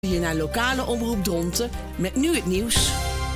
Hier naar lokale omroep Dronten met nu het nieuws.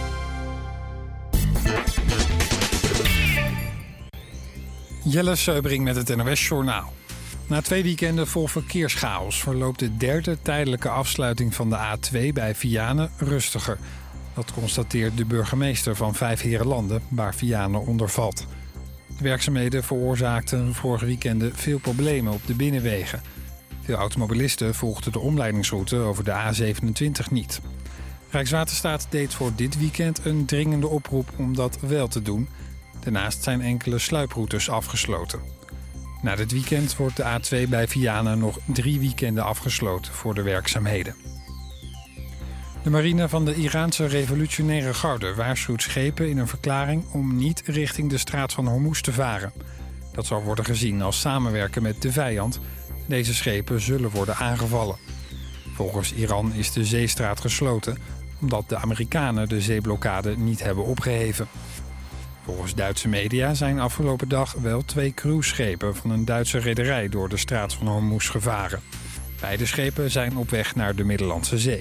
Jelle Seubring met het NOS-journaal. Na 2 weekenden vol verkeerschaos verloopt de derde tijdelijke afsluiting van de A2 bij Vianen rustiger. Dat constateert de burgemeester van Vijfheerenlanden, waar Vianen onder valt. De werkzaamheden veroorzaakten vorige weekenden veel problemen op de binnenwegen. Veel automobilisten volgden de omleidingsroute over de A27 niet. Rijkswaterstaat deed voor dit weekend een dringende oproep om dat wel te doen. Daarnaast zijn enkele sluiproutes afgesloten. Na dit weekend wordt de A2 bij Vianen nog 3 weekenden afgesloten voor de werkzaamheden. De marine van de Iraanse revolutionaire garde waarschuwt schepen in een verklaring om niet richting de straat van Hormuz te varen. Dat zal worden gezien als samenwerken met de vijand. Deze schepen zullen worden aangevallen. Volgens Iran is de zeestraat gesloten omdat de Amerikanen de zeeblokkade niet hebben opgeheven. Volgens Duitse media zijn afgelopen dag wel 2 cruiseschepen van een Duitse rederij door de straat van Hormuz gevaren. Beide schepen zijn op weg naar de Middellandse Zee.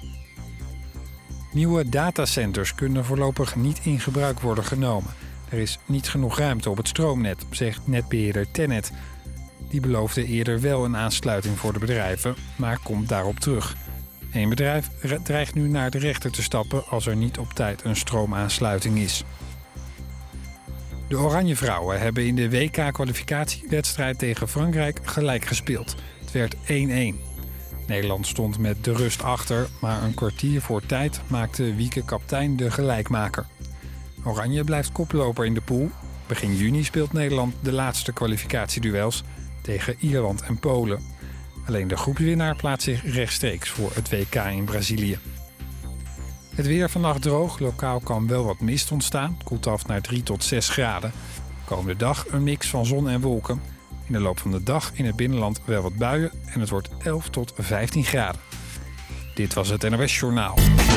Nieuwe datacenters kunnen voorlopig niet in gebruik worden genomen. Er is niet genoeg ruimte op het stroomnet, zegt netbeheerder TenneT. Die beloofde eerder wel een aansluiting voor de bedrijven, maar komt daarop terug. Eén bedrijf dreigt nu naar de rechter te stappen als er niet op tijd een stroomaansluiting is. De Oranje Vrouwen hebben in de WK-kwalificatiewedstrijd tegen Frankrijk gelijk gespeeld. Het werd 1-1. Nederland stond met de rust achter, maar een kwartier voor tijd maakte Wieke Kaptein de gelijkmaker. Oranje blijft koploper in de pool. Begin juni speelt Nederland de laatste kwalificatieduels tegen Ierland en Polen. Alleen de groepswinnaar plaatst zich rechtstreeks voor het WK in Brazilië. Het weer vannacht droog. Lokaal kan wel wat mist ontstaan. Het koelt af naar 3 tot 6 graden. Komende dag een mix van zon en wolken. In de loop van de dag in het binnenland wel wat buien en het wordt 11 tot 15 graden. Dit was het NOS Journaal.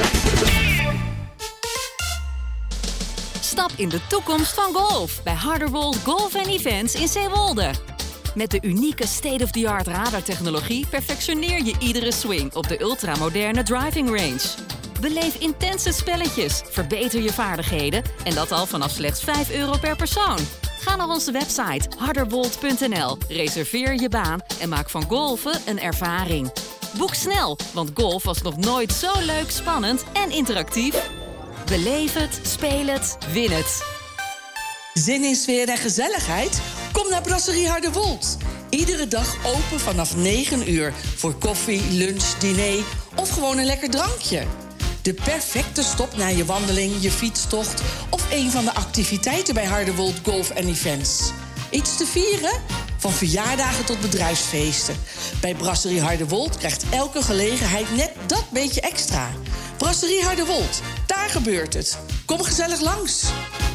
Stap in de toekomst van golf bij Harderwold Golf Events in Zeewolde. Met de unieke state-of-the-art radartechnologie perfectioneer je iedere swing op de ultramoderne driving range. Beleef intense spelletjes, verbeter je vaardigheden en dat al vanaf slechts €5 per persoon. Ga naar onze website harderwold.nl, reserveer je baan en maak van golfen een ervaring. Boek snel, want golf was nog nooit zo leuk, spannend en interactief. Beleef het, speel het, win het. Zin in sfeer en gezelligheid? Kom naar Brasserie Harderwold. Iedere dag open vanaf 9 uur voor koffie, lunch, diner of gewoon een lekker drankje. De perfecte stop na je wandeling, je fietstocht of een van de activiteiten bij Harderwold Golf Events. Iets te vieren? Van verjaardagen tot bedrijfsfeesten. Bij Brasserie Harderwold krijgt elke gelegenheid net dat beetje extra. Brasserie Harderwold, daar gebeurt het. Kom gezellig langs.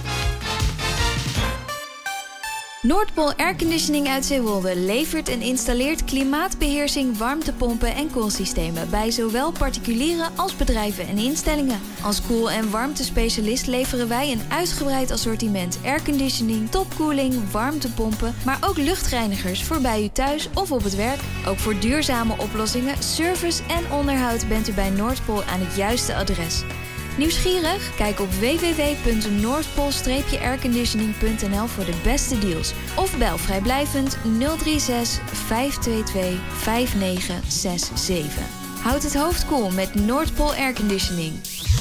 Noordpool Airconditioning uit Zeewolde levert en installeert klimaatbeheersing, warmtepompen en koelsystemen bij zowel particulieren als bedrijven en instellingen. Als koel- en warmtespecialist leveren wij een uitgebreid assortiment airconditioning, topkoeling, warmtepompen, maar ook luchtreinigers voor bij u thuis of op het werk. Ook voor duurzame oplossingen, service en onderhoud bent u bij Noordpool aan het juiste adres. Nieuwsgierig? Kijk op www.noordpool-airconditioning.nl voor de beste deals. Of bel vrijblijvend 036 522 5967. Houd het hoofd koel met Noordpool Airconditioning.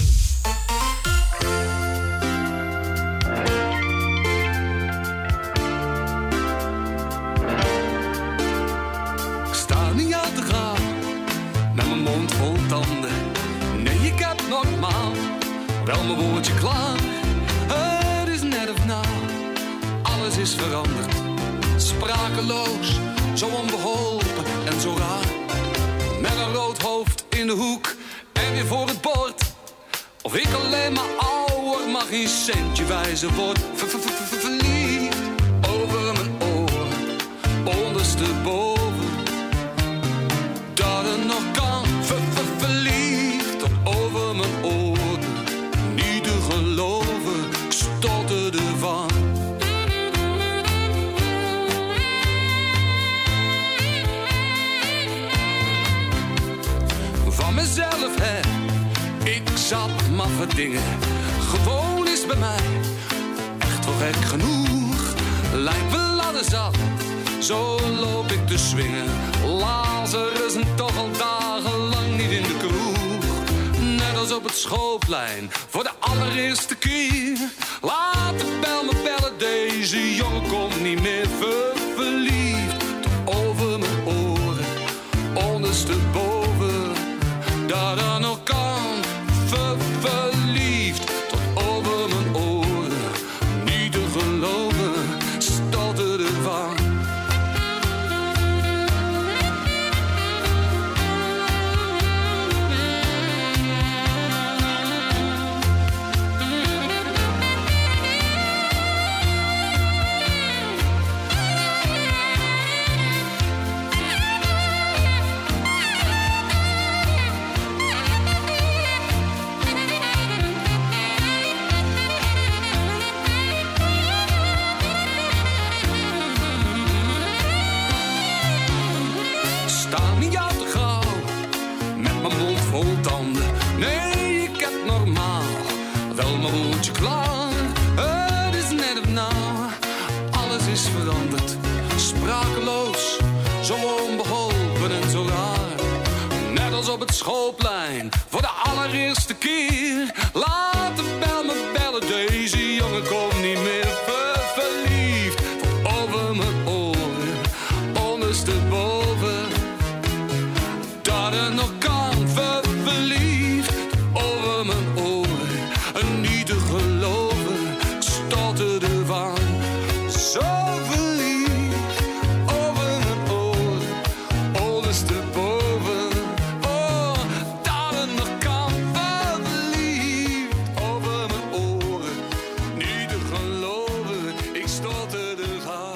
Ik sta niet aan te gaan, met mijn mond vol tanden. Nee, ik heb normaal wel mijn woordje klaar. Het is net of na, alles is veranderd. Sprakeloos, zo onbeholpen en zo raar. Met een rood hoofd in de hoek en weer voor het bord. Of ik alleen maar ouder, maar geen centje wijzer word. Verliefd over mijn oren, ondersteboven. Dat het nog kan, verliefd over mijn oren. Niet te geloven, ik stotterde van. Van mezelf zelf heb. Ik zat maffe dingen, gewoon is bij mij. Echt wel gek genoeg, lijkt wel alles zat. Zo loop ik te swingen, Lazarus en toch al dagenlang niet in de kroeg. Net als op het schoolplein, voor de allereerste keer. Laat de bel me bellen, deze jongen komt niet meer verliefd. Tot over mijn oren, ondersteboven, dat er nog kan, verliefd. Tot over mijn oren, niet te geloven, stotterde ervan. Nee, ik heb normaal wel mijn woordje klaar. Het is net of nou, alles is veranderd. Sprakeloos, zo onbeholpen en zo raar. Net als op het schoolplein, voor de allereerste keer. Laat de bel me bellen, deze jongen komt niet meer verliefd. Tot over mijn oren, ondersteboven, dat er nog kan. Verliefd over mijn oren, en niet te geloven, ik stotterde van. Zo verliefd over mijn oren, ondersteboven, oh, dat het nog kan. Verliefd over mijn oren, niet te geloven, ik stotterde van.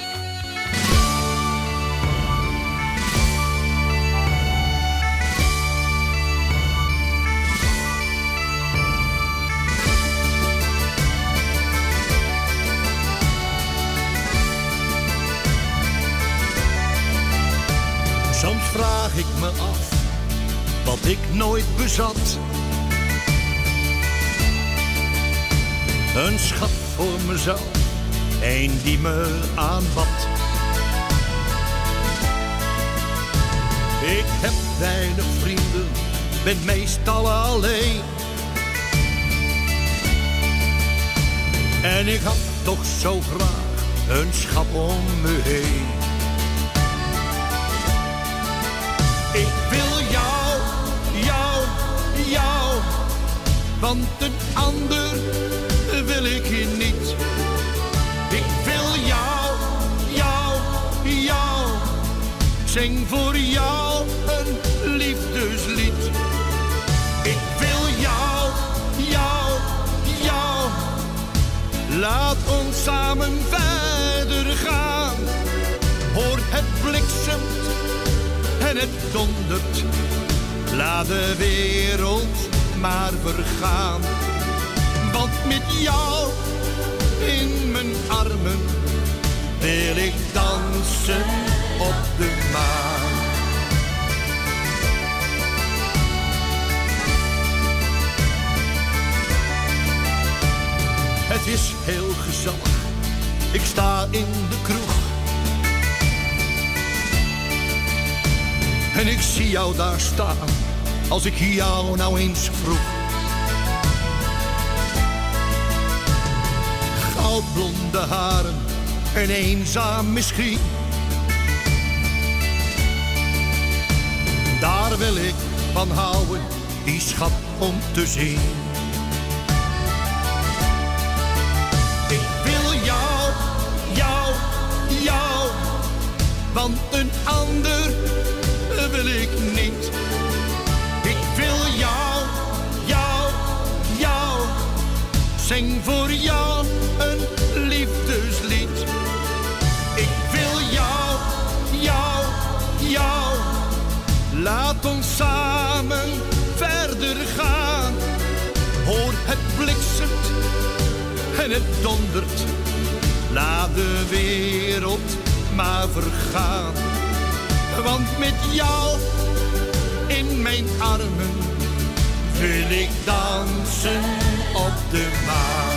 Soms vraag ik me af, wat ik nooit bezat. Een schat voor mezelf, een die me aanbad. Ik heb weinig vrienden, ben meestal alleen. En ik had toch zo graag een schat om me heen. Ik wil jou, jou, jou, want een ander wil ik hier niet. Ik wil jou, jou, jou, zing voor jou een liefdeslied. Ik wil jou, jou, jou, laat ons samen verder gaan. Hoor het bliksemt en het dondert, laat de wereld maar vergaan. Want met jou in mijn armen wil ik dansen op de maan. Het is heel gezellig, ik sta in de kroeg. En ik zie jou daar staan, als ik jou nou eens vroeg. Goudblonde haren en eenzaam misschien. Daar wil ik van houden, die schat om te zien. Ik wil jou, jou, jou, want een ander wil ik niet. Ik wil jou, jou, jou, zing voor jou een liefdeslied. Ik wil jou, jou, jou, laat ons samen verder gaan. Hoor het bliksemt en het dondert, laat de wereld maar vergaan. Want met jou in mijn armen wil ik dansen op de maan.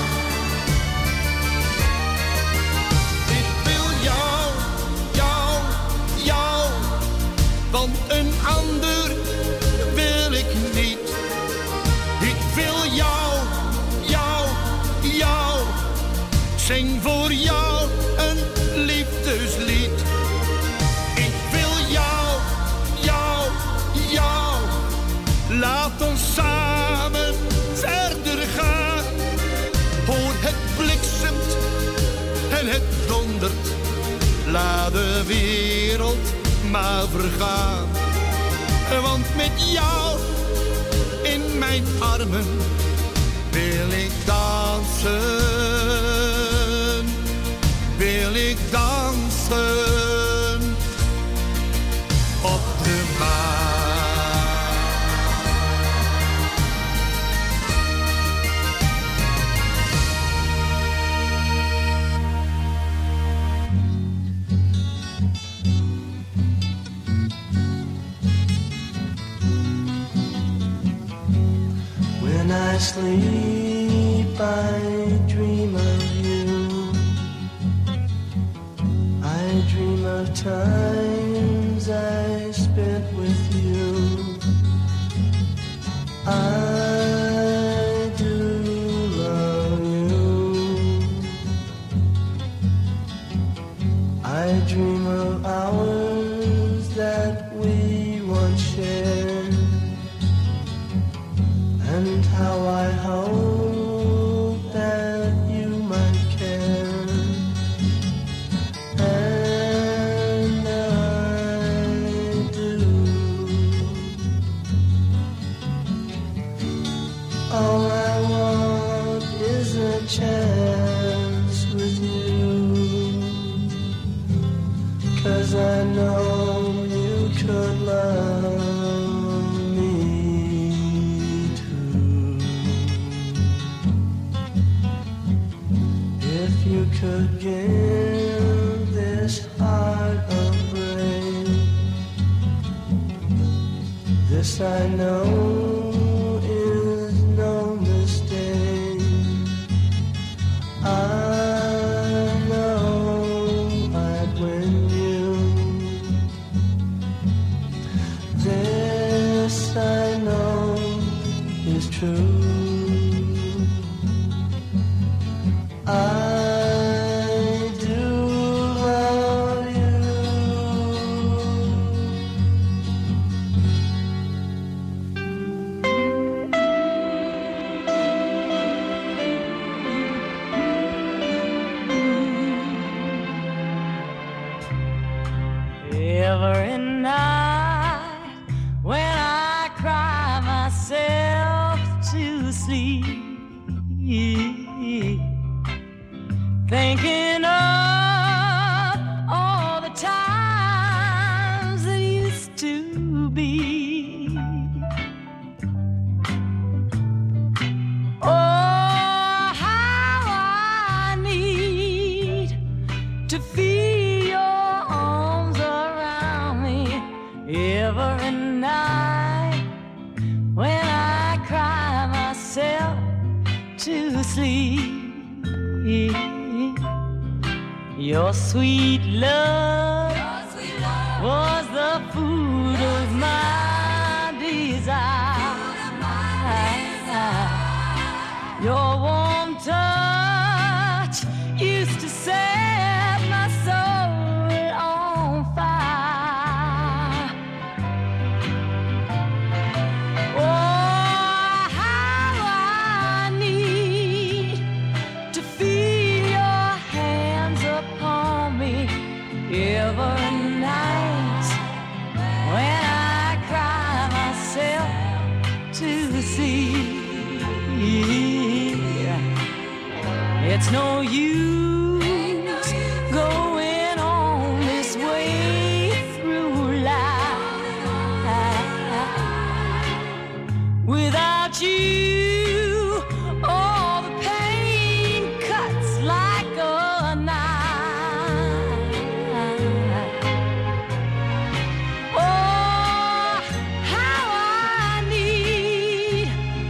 Ik wil jou, jou, jou, want een ander wil ik niet. Ik wil jou, jou, jou, zing voor jou een liefdeslied. Ik wil jou, jou, jou, laat ons samen verder gaan. Hoor het bliksemt en het dondert, laat de wereld maar vergaan. Want met jou in mijn armen wil ik dansen, wil ik dansen op de maan. When I sleep, I dream of you. I dream of times I spent with you. I do love you. I dream of hours that we once shared, and how I hope that you might care. And I do. All I want is a chance with you, 'cause I know you could love me too. If you could give this heart a break, this I know is no mistake. I know I'd win you. This I know is true. I do love you. Every night when I cry myself to sleep, thinking of all the times that used to be. Oh, how I need to feel your arms around me every night when I cry myself to sleep. Your sweet love was the food of my desire. Your warm touch used to set my soul on fire. Oh, how I need to feel your hands upon me every night when I cry myself to sleep. It's no use going on this way through life without you. All the pain cuts like a knife. Oh, how I need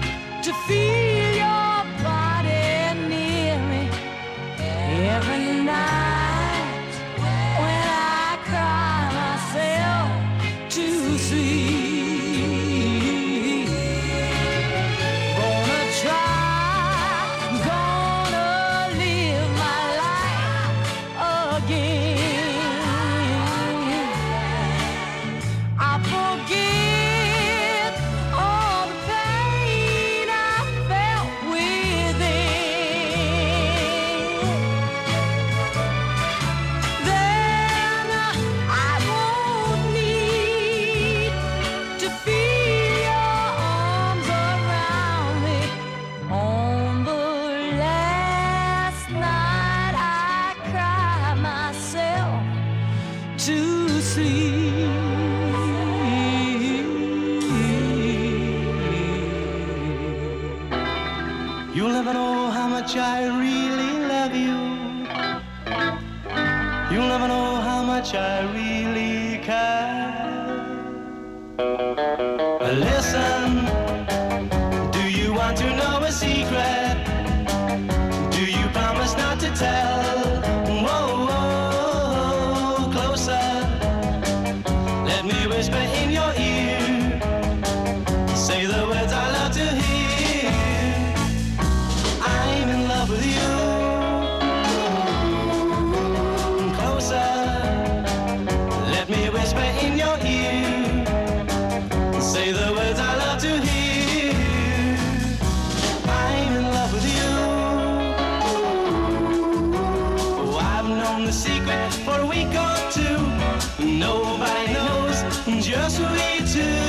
You'll never know how much I really love you. You'll never know how much I really care. Listen, do you want to know a secret? Do you promise not to tell? Whoa, whoa, closer. Let me whisper in your ear. Say the words I love to hear. I'm in love with you. Closer. Let me whisper in your ear. Say the words I love to hear. I'm in love with you. Oh, I've known the secret for a week or two. Nobody knows, just we two.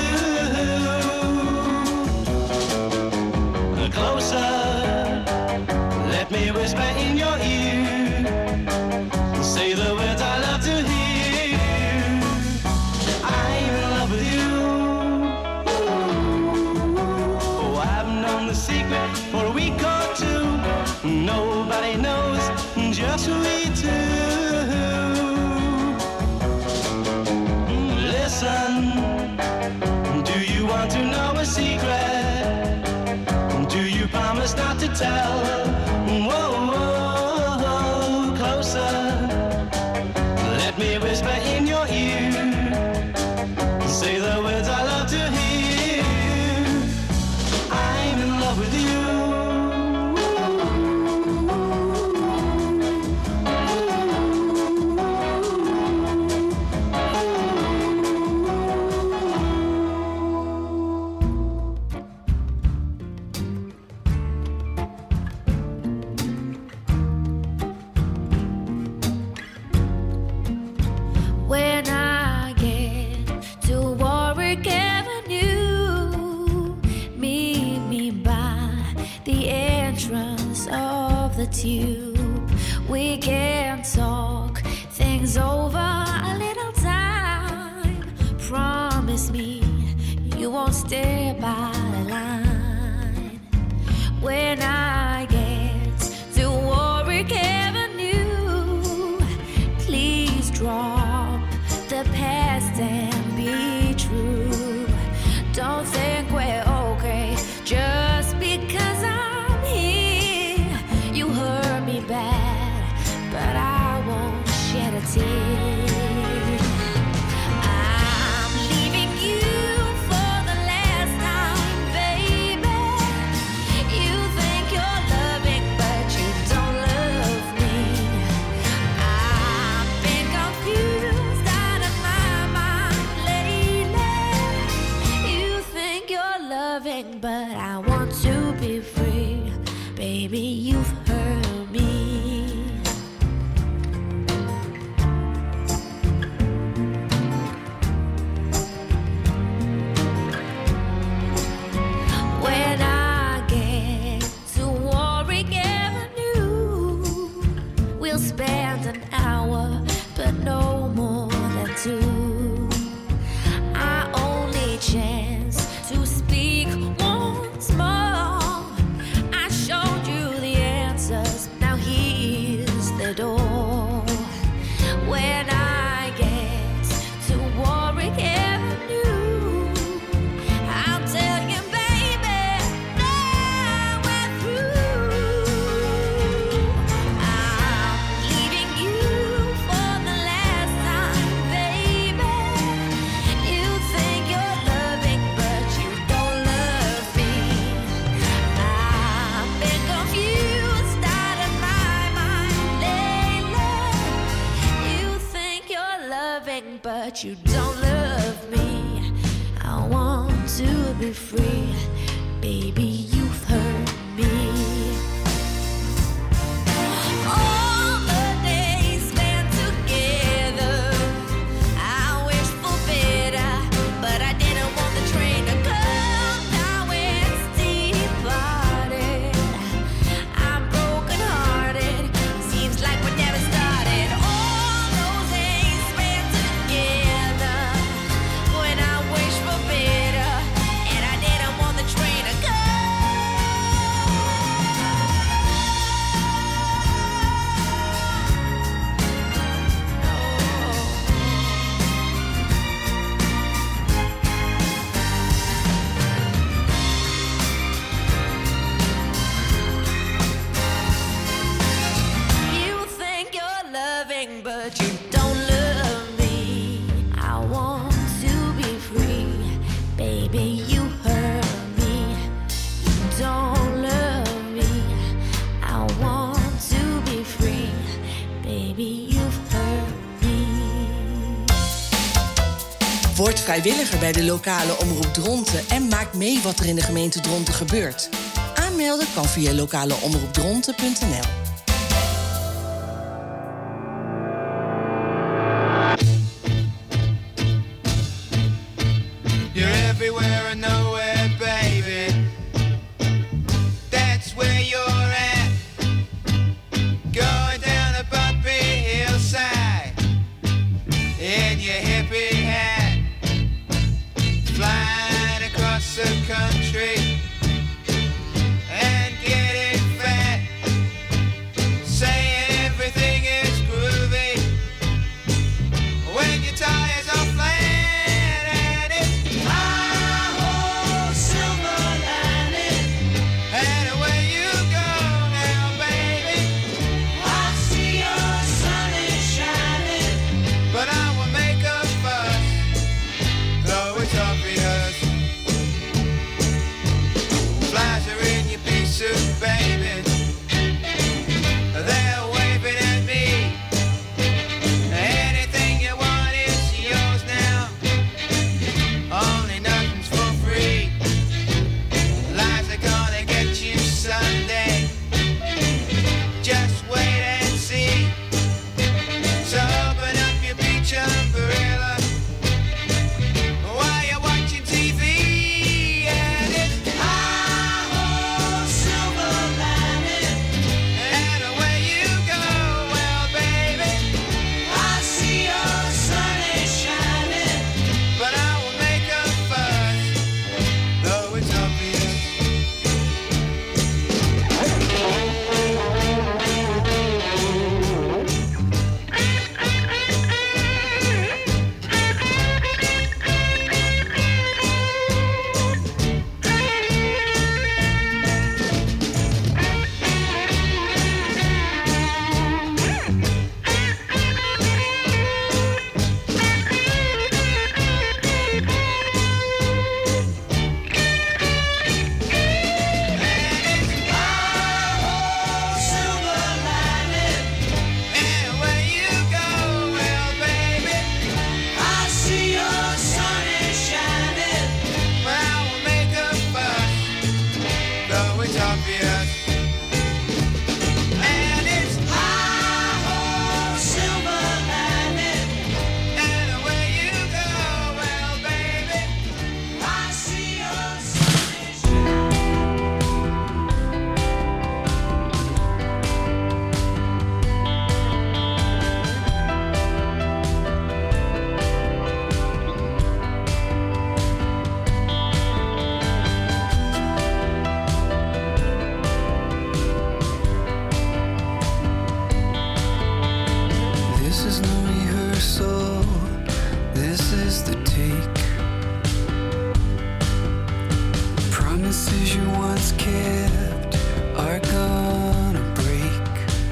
Closer, let me whisper in your ear. Say the words I love to hear. I'm in love with you. Oh, I've known the secret for a week or two. Nobody knows, just we two. Listen, do you want to know a secret? Do you promise not to tell? Whoa, whoa, closer. Let me whisper in your ear. Say the words I love to hear. I'm in love with you. When I get to Warwick Avenue, meet me by the entrance of the tube. We can talk things over a little time. Promise me you won't stay by the line. When I get to Warwick Avenue, please drop the past and be true. Don't think we're okay just because I'm here. You hurt me bad, but I won't shed a tear. I'm leaving you for the last time, baby. You think you're loving, but you don't love me. I've been confused out of my mind lately. You think you're loving, but I want to be free. Baby, you've hurt me. When I get to Warwick Avenue, we'll spend an hour, but no more than two. Our only chance to speak once more. I showed you the answers, now here's the door. When I get to Warwick Avenue, I'll tell you, baby, now we're through. I'm leaving you for the last time, baby. You think you're loving, but you don't love me. I've been confused out of my mind lately. You think you're loving, but you don't love me. I want to be free, baby, you've hurt me. All the days spent together, I wish for better, but I didn't want the train to come. Now it's departed. I'm broken hearted. Seems like we never started. All those days spent together, when I wish for better, and I didn't want the train to come. Word vrijwilliger bij de lokale omroep Dronten en maak mee wat er in de gemeente Dronten gebeurt. Aanmelden kan via lokaleomroepdronten.nl. You're everywhere and nowhere, baby. That's where you're at. Going down a bumpy hillside in your hippie hat, flying across the country and getting fat, saying everything is groovy when your tires are flat. And it's hi-ho, silver lining, and away you go now, baby. I see your sun is shining, but I will make a fuss, though it's obvious. Flies are in your pea suit, baby. They're waving at me. Anything you want is yours now. Only nothing's for free. Lies are gonna get you someday. Just wait and see. So open up your beach umbrella while you're watching TV. And it's hi-ho, silver lining, and away you go. Well, baby, I see your sun is shining, but I will make a fuss, though it's obvious. Silver lining, and away you go. Well, baby, I see your sun is shining, but I will make a fuss, though it's obvious. And it's hi-ho, silver lining, and away you go. Well, baby, I see your sun is shining. This is no rehearsal, this is the take. Promises you once kept are gonna break.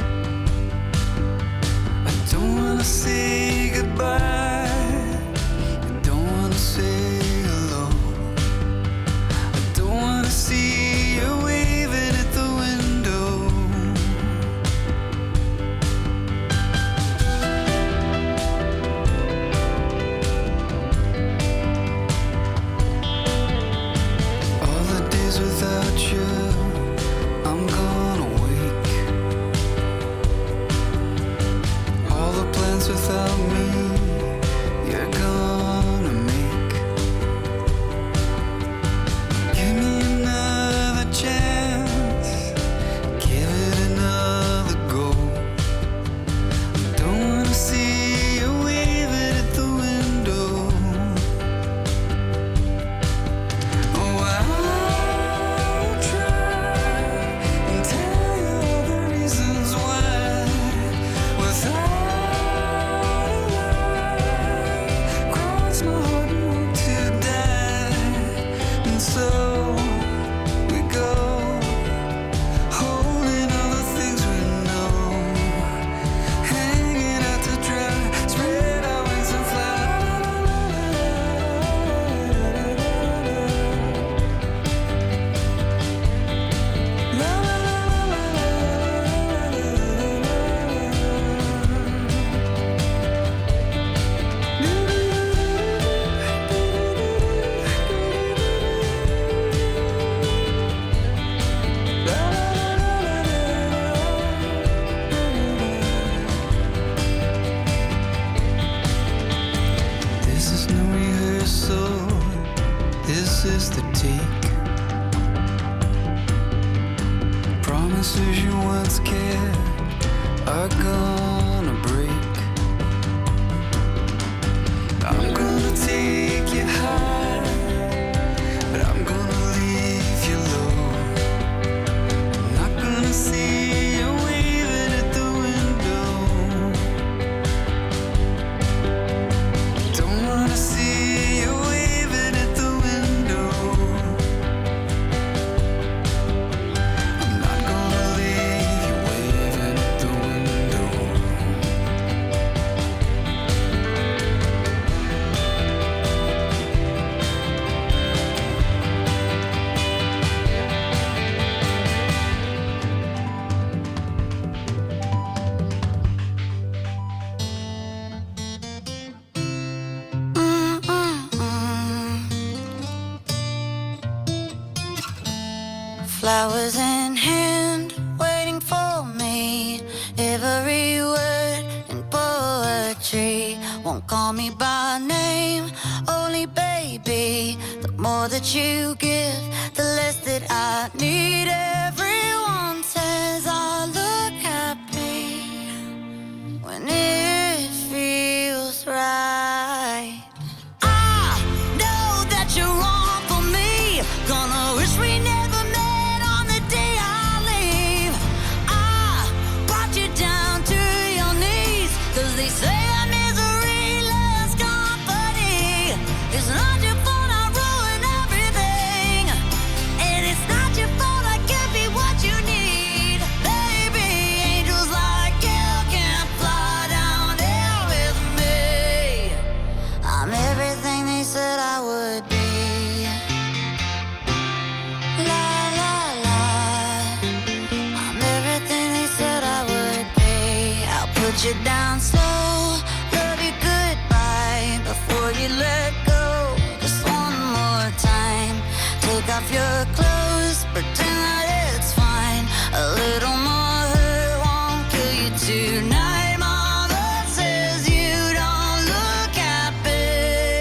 I don't wanna say goodbye, I don't wanna say hello. I don't wanna see you waving at the window. All the days without you, I'm gonna wake. All the plans without me, you're gonna make. Give me another chance, give it another go. I don't wanna see you waving at the window. Oh, I'll try promises you once kept are gonna break. I'm gonna take you high, but I'm gonna leave you low. I'm not gonna see you waving at the window. Don't wanna see you waving at the window. I'm not gonna leave you waving at the window. Flowers in hand, waiting for me. Every word in poetry won't call me by name, only baby. The more that you give, the less that I need. Everyone says I look happy when it feels right. I know that you're wrong for me. Gonna wish we never met on the day I leave. I brought you down to your knees, 'cause they say a misery loves company. It's not your fault I ruin everything, and it's not your fault I can't be what you need. Baby, angels like you can fly down here with me. I'm everything they said I would be. La la la. I'm everything they said I would be. I'll put you down slow, love you goodbye before you let go. Just one more time. Take off your clothes, pretend that it's fine. A little more hurt won't kill you tonight. Mama says you don't look happy.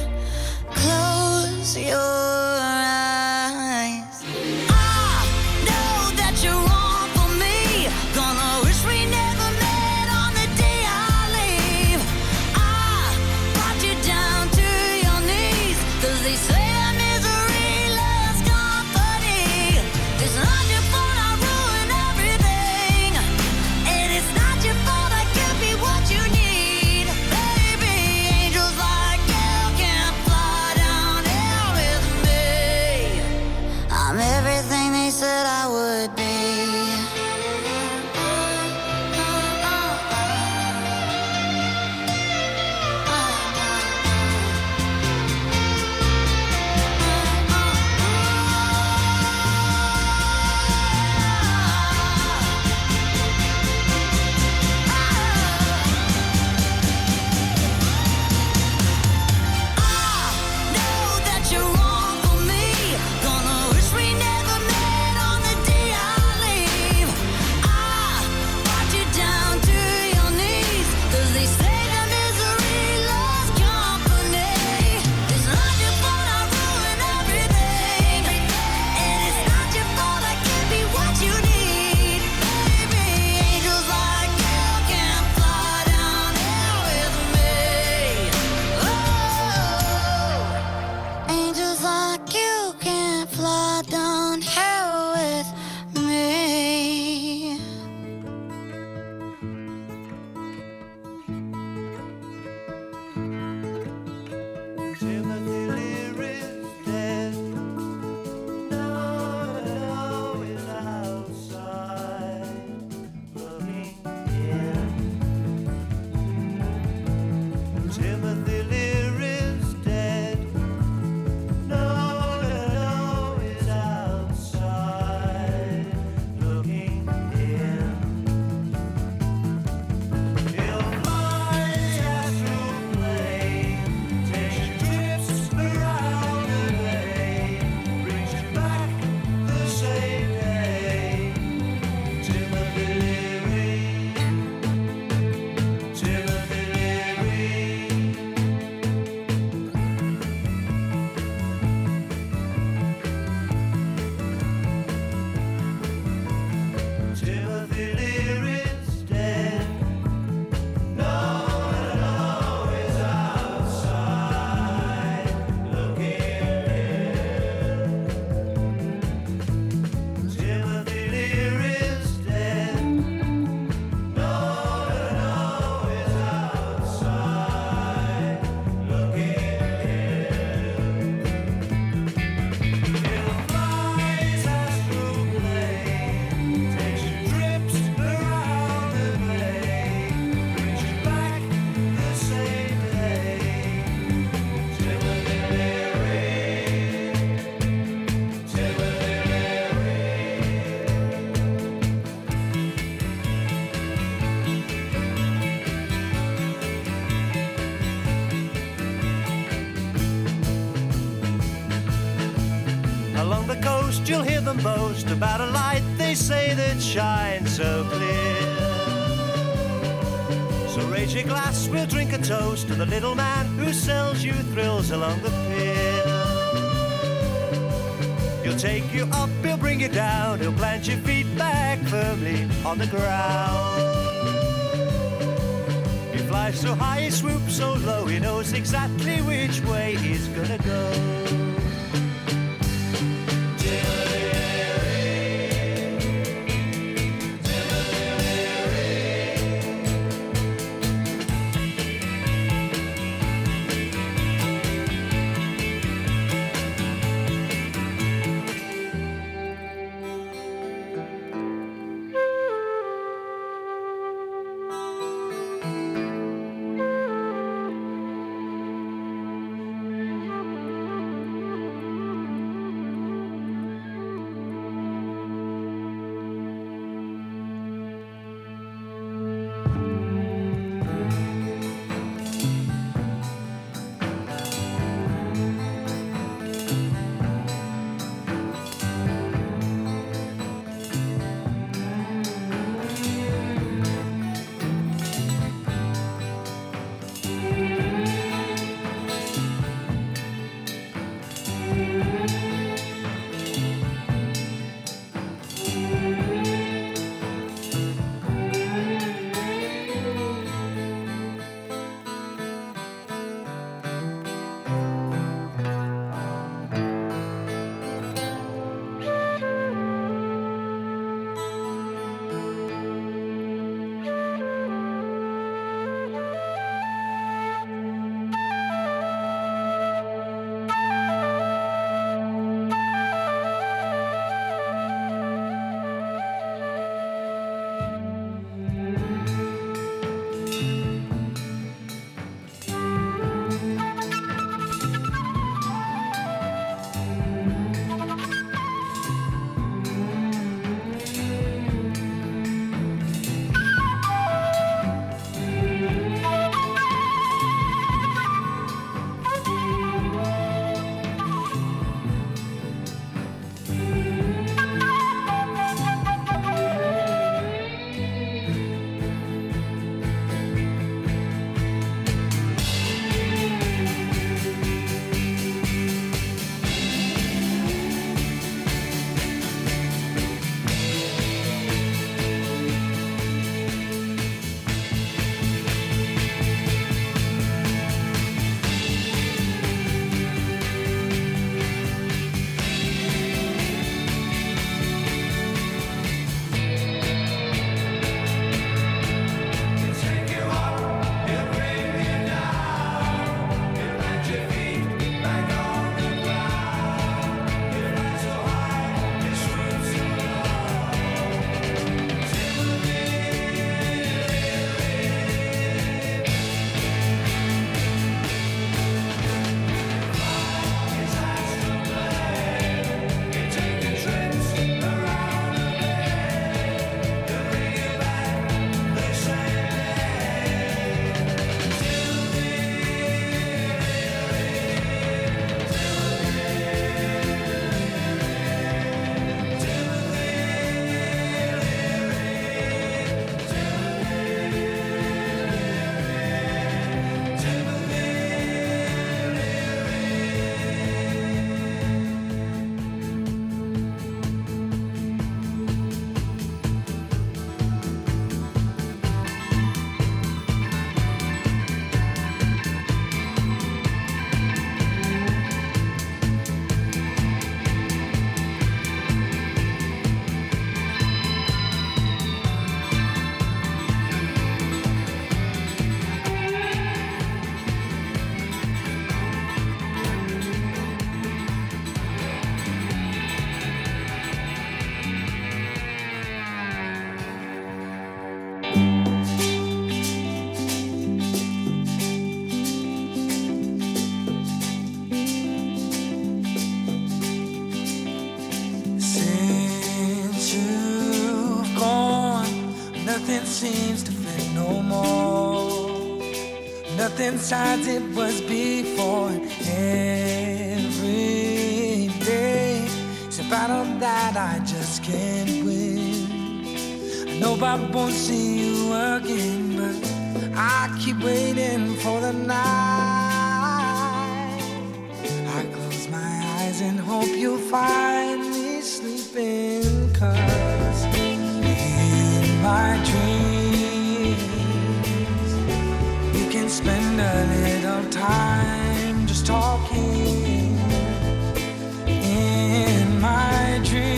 Close your eyes. I know that you're wrong for me. Gonna wish we never met on the day I leave. I brought you down to your knees, 'cause they say that misery loves company. It's not your fault I ruin everything, and it's not your them boast about a light they say that shines so clear. So raise your glass, we'll drink a toast to the little man who sells you thrills along the pier. He'll take you up, he'll bring you down, he'll plant your feet back firmly on the ground. He flies so high, he swoops so low, he knows exactly which way he's gonna go. seems to fit no more. Nothing as it was before. Every day, it's a battle that I just can't win. I know I won't see you again, but I keep waiting for the night. I close my eyes and hope you'll find me sleeping, 'cause in my dreams we can spend a little time just talking. In my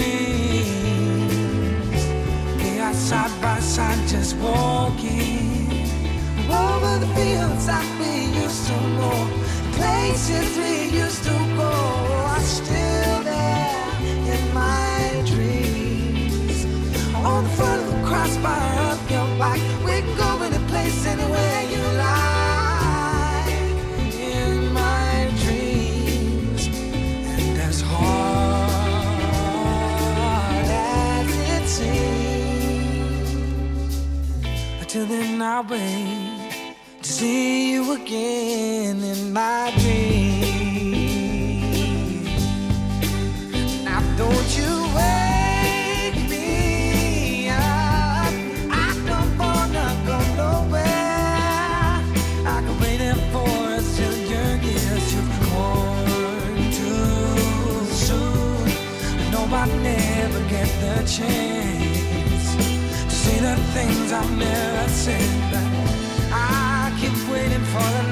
dreams we are side by side just walking over the fields that we used to know, places we used to go are still there in my dreams. On the front of the crossbar of your back, we go in a place anywhere you like. In my dreams, and as hard as it seems, until then I'll wait to see you again in my dreams. Now don't you wake me up, I don't wanna go nowhere. I can wait there for us till your years you've gone too soon. I know I'll never get the chance to say the things I've never said, but I keep waiting for the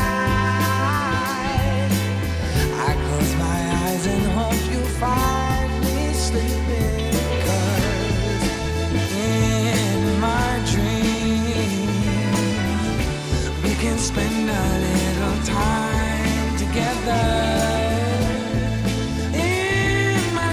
night. I close my eyes and hope you find me sleeping, 'cause in my dreams we can spend a little time together. In my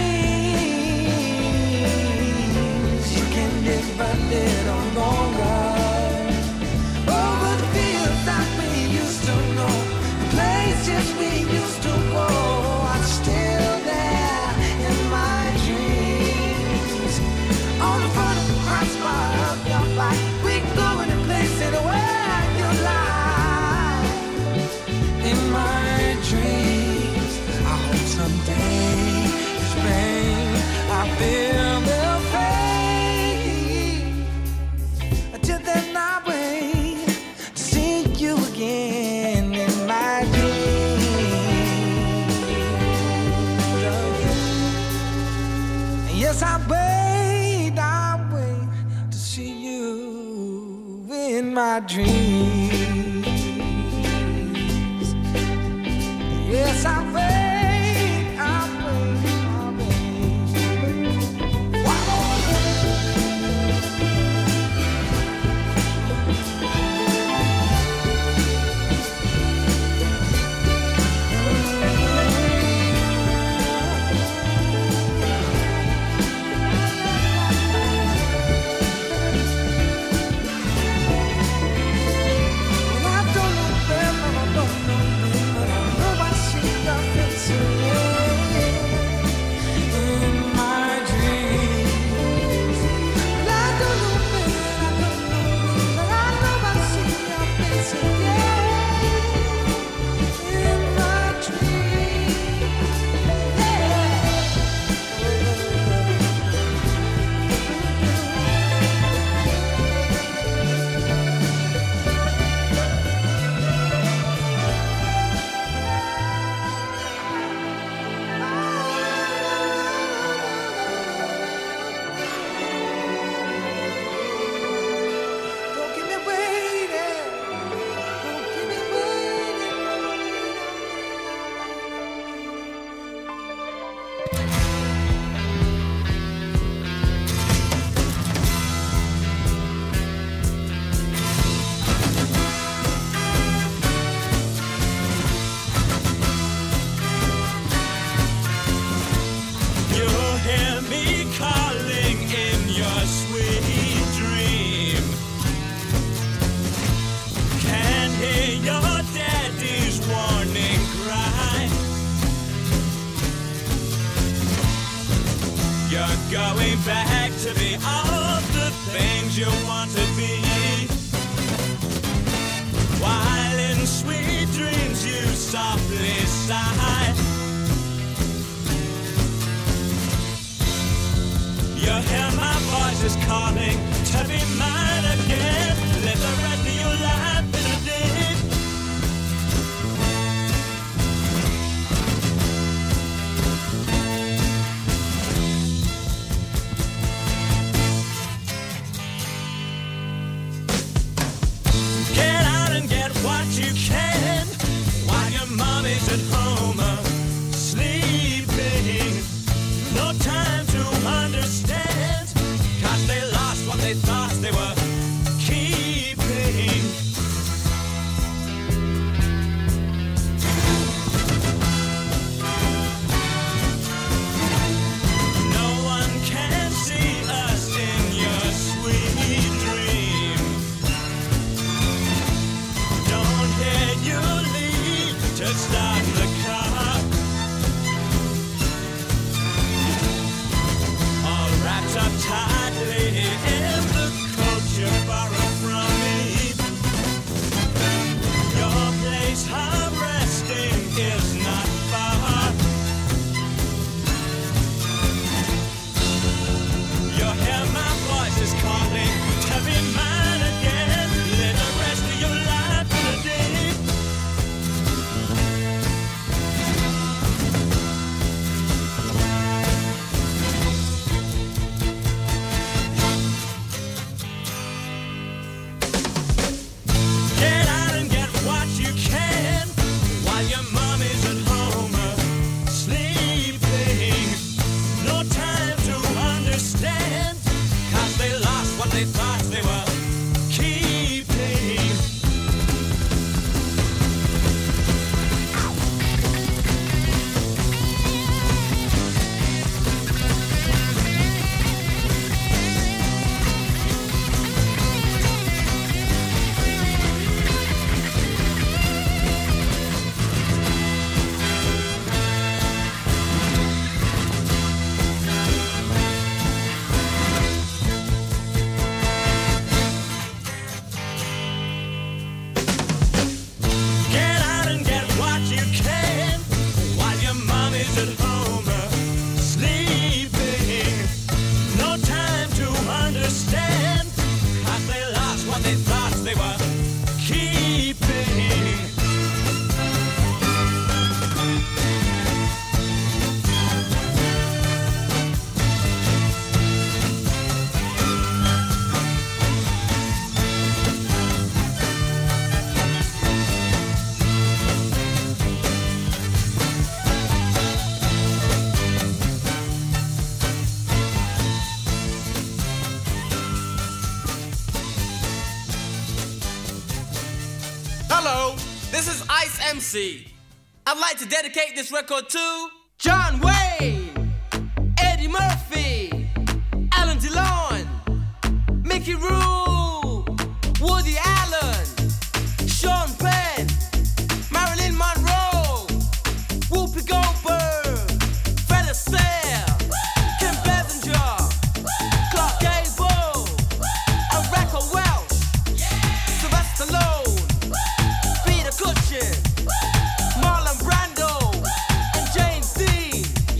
dreams you can live a little longer. Over the fields that we used to know, the places we used to go are still there in my dreams. On the front of the crossbar of your back, we go in a place anywhere you like. In my dreams, I hope someday this rain I feel will fade. Until then I wait to see you again in my dreams. Yes, I wait to see you in my dreams. Yes, I wait. Going back to be all the things you want to be. While in sweet dreams you softly sigh. You'll hear my voice is calling to be mine again. Live the rest of your life in a day. Get out and get what you can while your mommy's at home sleeping. No time to understand, 'cause they lost what they thought they were keeping. No one can see us in your sweet dream. Don't hear you leave to start the car. All wrapped up tightly in the coat you borrowed from me. Your place of resting is not far. You'll hear my voice is calling to be mine again. Live the rest of your life in a day. Get out and get what you can while your mommy's at home sleeping. No time to understand, 'cause they lost what they thought they were keeping. Get out and get what you can while your mommy's at home sleeping. No time to understand, 'cause they lost what they thought they were keeping. Hello, this is Ice MC. I'd like to dedicate this record to John Wayne, Eddie Murphy, Alan DeLon, Mickey Rourke, Woody Allen, Sean Penn, Marilyn Monroe, Whoopi Goldberg, Fred Astaire, Kim Basinger, Clark Gable, and Rebecca Welch, Sylvester Stallone, Peter Cushing, Marlon Brando, and James Dean.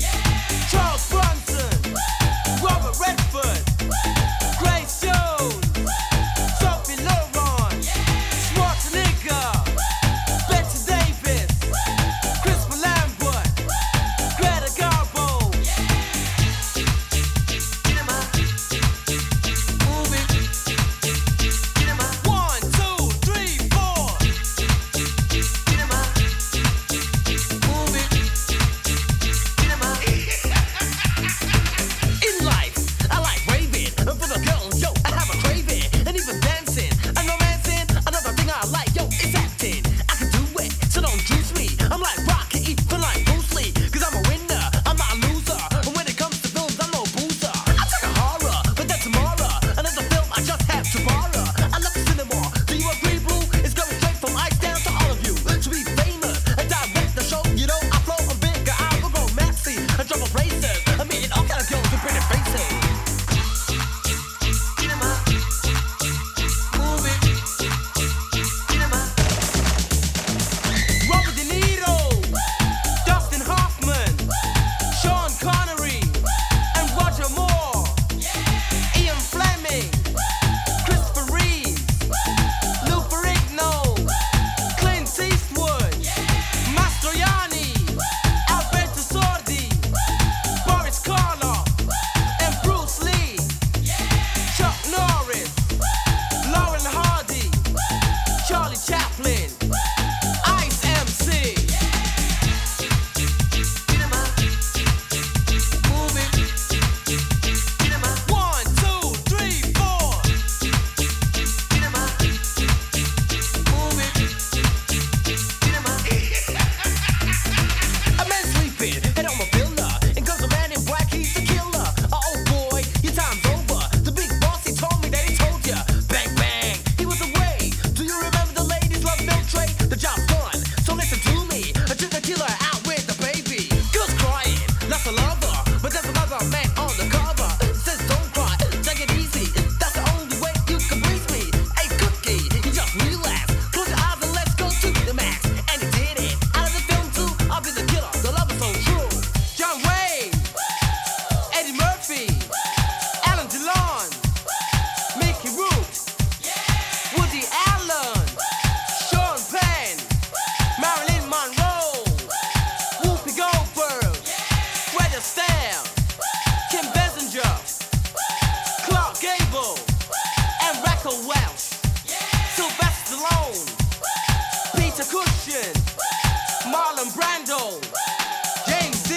Ricardo, Jay-Z.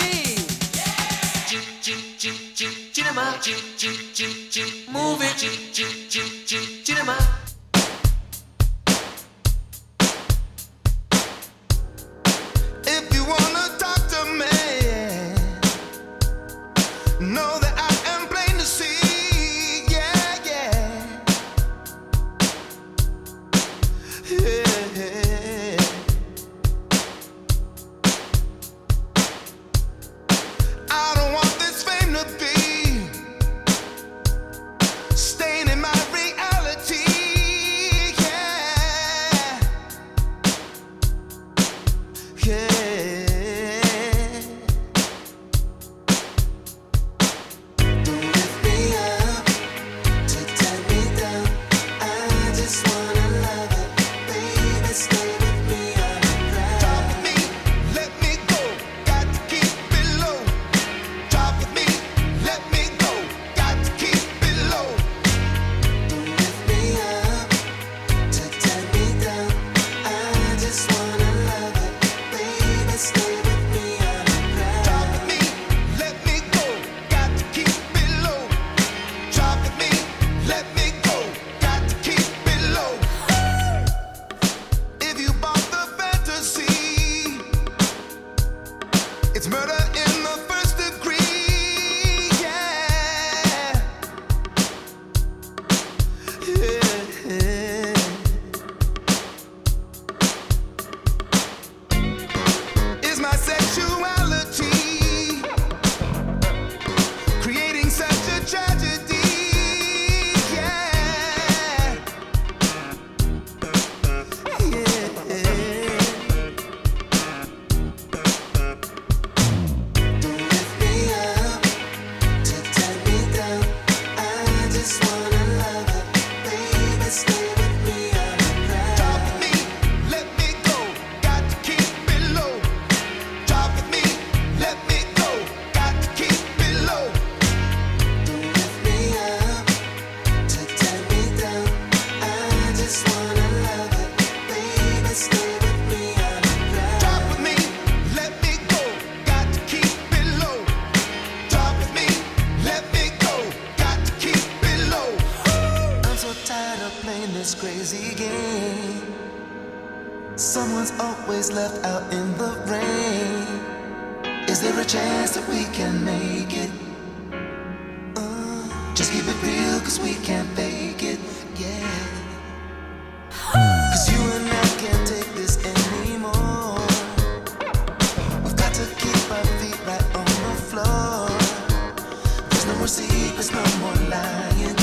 Move it, cinema. If you wanna talk to me, know that I am plain to see. Yeah, yeah. Yeah. I don't want this fame to be staying in my reality. Yeah. Yeah. It's murder in the first degree, yeah. Yeah. Is my sexuality creating such a tragedy? Yeah. Yeah. This crazy game. Someone's always left out in the rain. Is there a chance that we can make it? Just keep it real, cause we can't fake it. Yeah. Cause you and I can't take this anymore. We've got to keep our feet right on the floor. There's no more secrets, no more lying.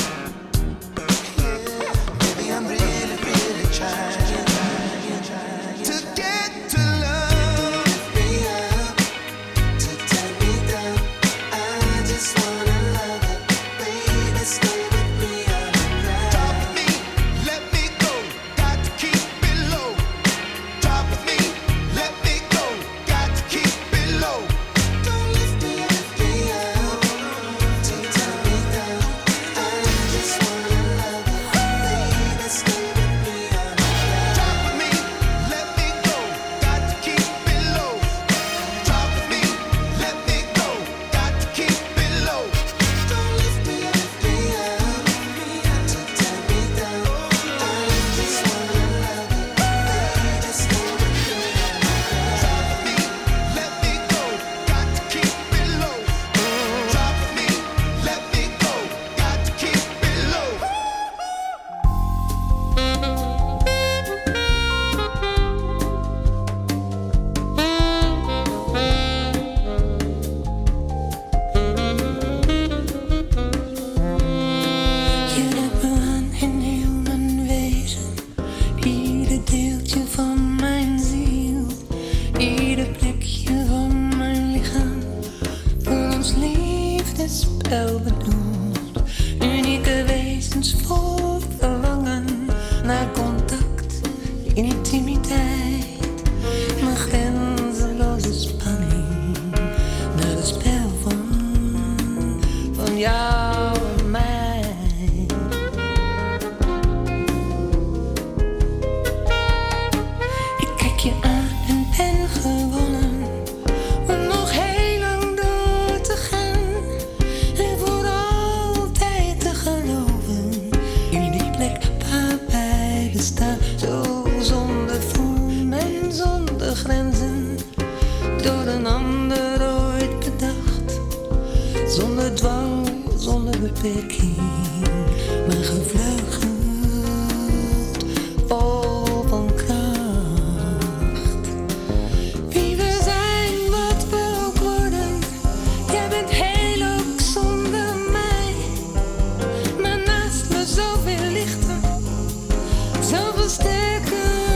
I'm really, really trying to get to love. Lift me up, to turn me down. I just wanna love it, baby. Stay with me on the ground. Drop me, let me go. Got to keep it low. Drop me, let me go. Got to keep it low. Don't lift me up, to turn me down. I just wanna love it. Stay with me on the ground. Drop me, let me go. Got to keep it low. Drop me, let me go. Got to keep it low. Don't lift me up, to turn me down. I just wanna love it, baby. Stay with me on the ground. Drop me, let me go. Got to keep it low. Drop me, let me go. Got to keep it low. Je hebt me aan in human wezen. Ieder deeltje van mijn ziel. Ieder plekje van mijn lichaam. Voor ons liefdespel bedoeld. Unieke wezens vol verlangen naar contact, intimiteit. Mijn grenzeloze spanning naar het spel van jou en mij. Ik kijk je aan en ben gewonnen. beperking, maar gevleugeld vol van kracht. Wie we zijn, wat we ook worden, jij bent heel ook zonder mij. Maar naast me zoveel lichter, zoveel sterker.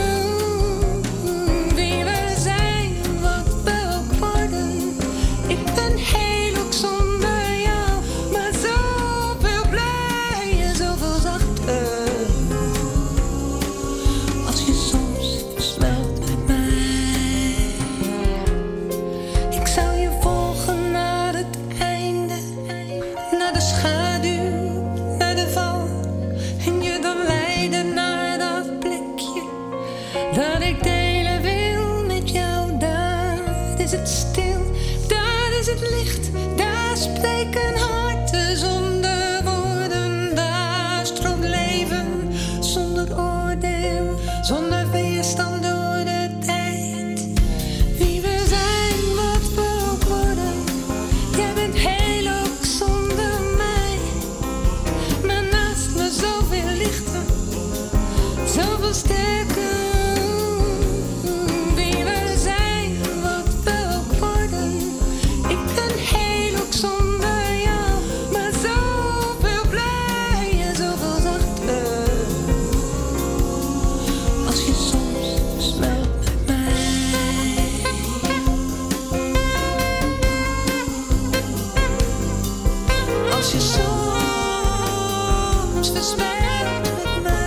Wie we zijn, wat we ook worden, ik ben heel ook zonder jou. Maar zoveel blijer, zoveel zachter. Als je soms versmelt met mij, ik zou je volgen naar het einde, naar de schaduw, naar de val. En je dan leiden naar dat plekje dat ik delen wil met jou. Daar is het stil, daar is het licht, daar spreken harten zonder woorden. Daar stroomt leven zonder oordeel, zonder weerstand door de tijd. Wie we zijn, wat we ook worden, jij bent heel ook zonder mij. Maar naast me zoveel lichter, zoveel sterker. Wie we zijn, wat we ook worden, ik ben heel ook zonder jou. Maar zoveel blijer, zoveel zachter. Als je soms versmelt met mij, als je soms versmelt met mij.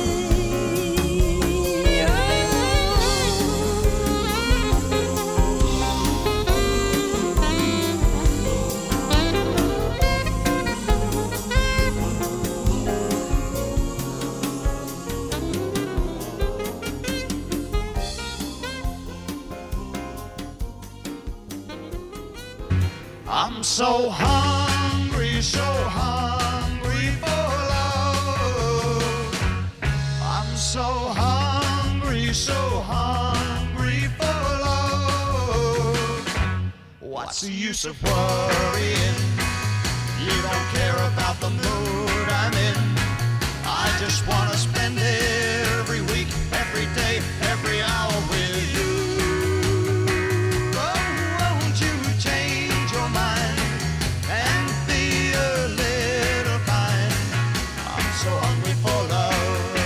I'm so hungry for love. I'm so hungry for love. What's the use of worrying? You don't care about the mood I'm in. I just wanna spend every week, every day, every hour with you. Oh, won't you change your mind and be a little kind? I'm so hungry for love.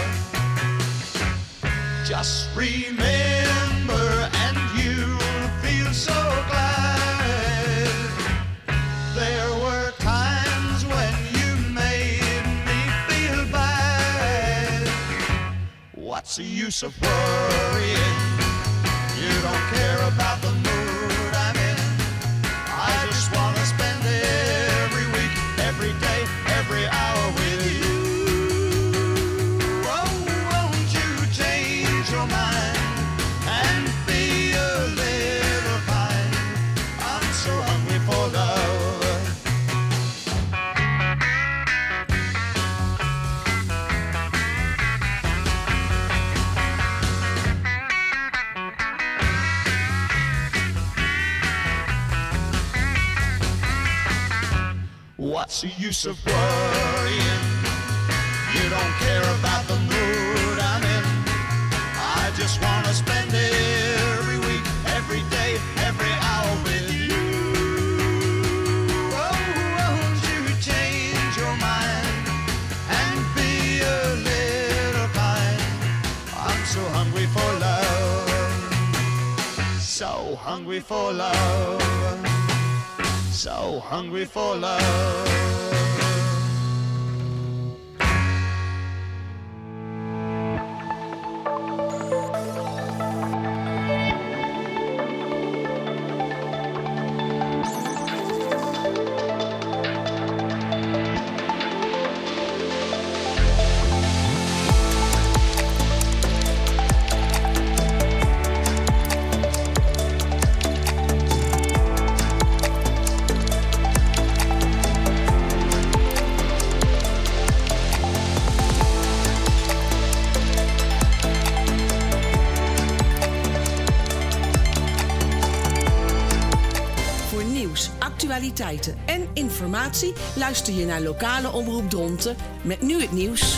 Just remember and you'll feel so glad. There were times when you made me feel bad. What's the use of worrying? You don't care about the mood I'm in. I just wanna spend every week, every day, every hour with you. Oh, won't you change your mind and be a little kind? I'm so hungry for love. What's the use of worrying? You don't care about the mood I'm in. I just wanna spend every week, every day, every hour with you. Oh, won't you change your mind and be a little kind? I'm so hungry for love. So hungry for love. So hungry for love. actualiteiten en informatie luister je naar lokale omroep Dronten met nu het nieuws.